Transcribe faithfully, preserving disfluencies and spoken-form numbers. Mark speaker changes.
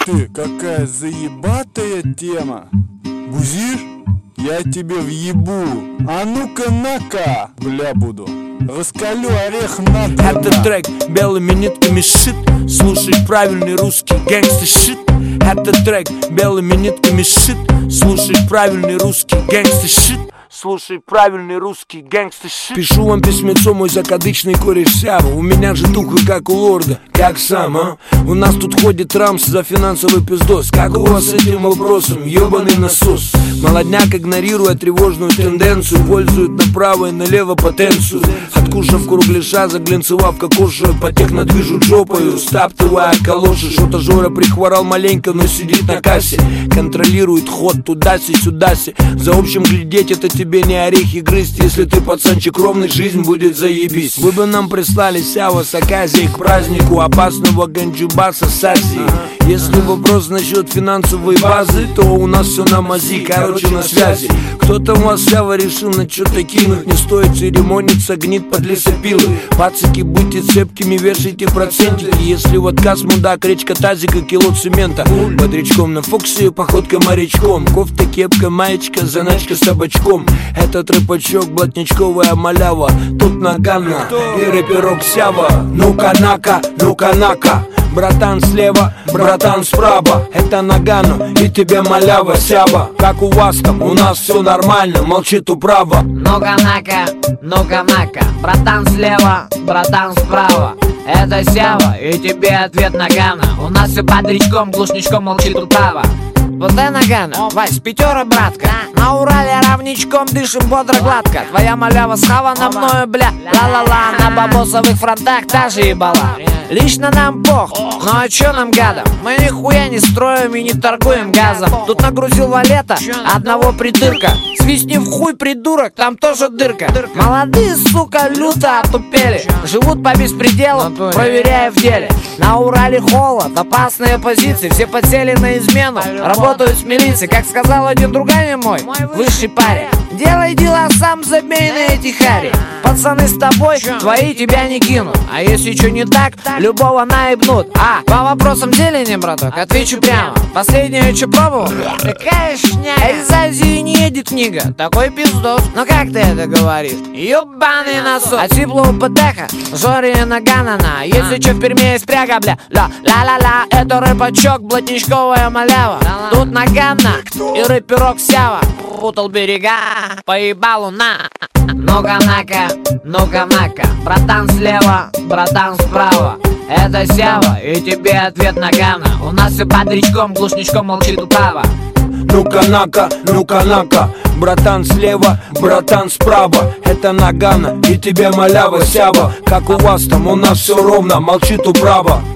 Speaker 1: ты, какая заебатая тема. Бузишь? Я тебе въебу. А ну-ка на-ка, бля буду. Раскалю орех надо.
Speaker 2: Это трек белыми нитками шит. Слушай правильный русский гэнгста шит. Это трек белыми нитками шит. Слушай правильный русский гэнгста шит. Слушай правильный русский гэнгста шит. Пишу вам письмецо, мой закадычный кореш Сява. У меня же туха как у лорда. Как сам, а? У нас тут ходит Рамс за финансовый пиздос. Как у вас с этим вопросом? Ёбаный насос. Молодняк, игнорируя тревожную тенденцию, пользует направо и налево потенцию. Откушав кругляша, заглянцевав кокошу, по техно движут жопою, стаптывая калоши. Что-то Жора прихворал маленько, но сидит на кассе. Контролирует ход туда-си, сюда-си. За общим глядеть это тебе не орехи грызть. Если ты пацанчик ровный, жизнь будет заебись. Вы бы нам прислали Сява с оказией к празднику опасного ганджубаса с Азии. Если вопрос насчет финансовой базы, то у нас все на мази, короче на связи. Кто-то у вас Сява решил на что-то кинуть. Не стоит церемониться, гнит под лесопилы. Пацики, будьте цепкими, вешайте процентики. Если в отказ мудак, речка тазика, кило цемента. Бодрячком на Фоксе, походка морячком. Кофта, кепка, маечка, заначка с табачком. Этот рэпачок, блатничковая малява. Тут Нагана и рэперок Сява. Ну-ка нака, ну-ка нака. Братан слева, братан справа. Это Нагану и тебе малява Сява. Как у вас там, у нас все нормально, молчит управа.
Speaker 3: Ну-ка нака, ну-ка нака. Братан слева, братан справа. Это Сява и тебе ответ Нагана. У нас все бодрячком, глушничком, молчит управа. Вот это Нагана, Вась, пятера, братка. На Урале равничком дышим бодро гладко. Твоя малява схавана мною, бля, ла-ла-ла. На бабосовых фронтах та же ебала. Лично нам пох, ну а чё нам гадом? Мы нихуя не строим и не торгуем газом. Тут нагрузил валета одного придырка. Свистни в хуй, придурок, там тоже дырка. Молодые, сука, люто отупели. Живут по беспределу, проверяя в деле. На Урале холод, опасные позиции. Все подсели на измену, работают с милицией. Как сказал один другами мой, высший парень: делай дела сам, забей на эти хари. Пацаны с тобой, твои тебя не кинут. А если что не так, любого наебнут. А, по вопросам зелени, браток, отвечу прямо. Последнее, что пробовал? Какая шняга. Из Азии не едет книга, такой пиздос. Ну как ты это говоришь? Ёбаный насос. От сиплого ПТХ, Жори и Наганана. Если что, в Перми есть пряга, бля. Ла-ла-ла-ла, это рэпачок, блатничковая малява. Тут Нагана и рэперок Сява. Путал берега, поебал на. Ну-ка нака, ну-ка нака. Братан слева, братан справа. Это Сява и тебе ответ Нагана. У нас все бодрячком, глушничком, молчит управа.
Speaker 2: Ну-ка нака, ну-ка нака. Братан слева, братан справа. Это Нагана и тебе малява Сява. Как у вас там, у нас все ровно, молчит управа.